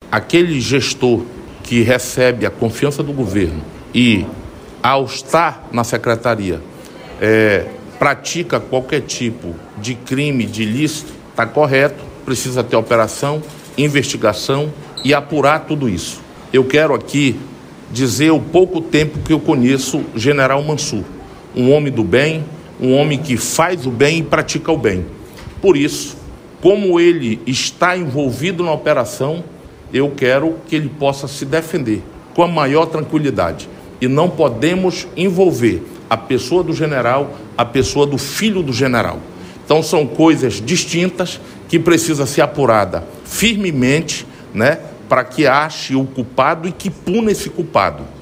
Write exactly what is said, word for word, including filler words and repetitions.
aquele gestor que recebe a confiança do governo e, ao estar na secretaria, é, pratica qualquer tipo de crime, de ilícito, está correto, precisa ter operação, investigação e apurar tudo isso. Eu quero aqui dizer o pouco tempo que eu conheço o General Mansur, um homem do bem, um homem que faz o bem e pratica o bem. Por isso, como ele está envolvido na operação, eu quero que ele possa se defender com a maior tranquilidade. E não podemos envolver a pessoa do general, a pessoa do filho do general. Então são coisas distintas que precisam ser apuradas firmemente, né, para que ache o culpado e que puna esse culpado.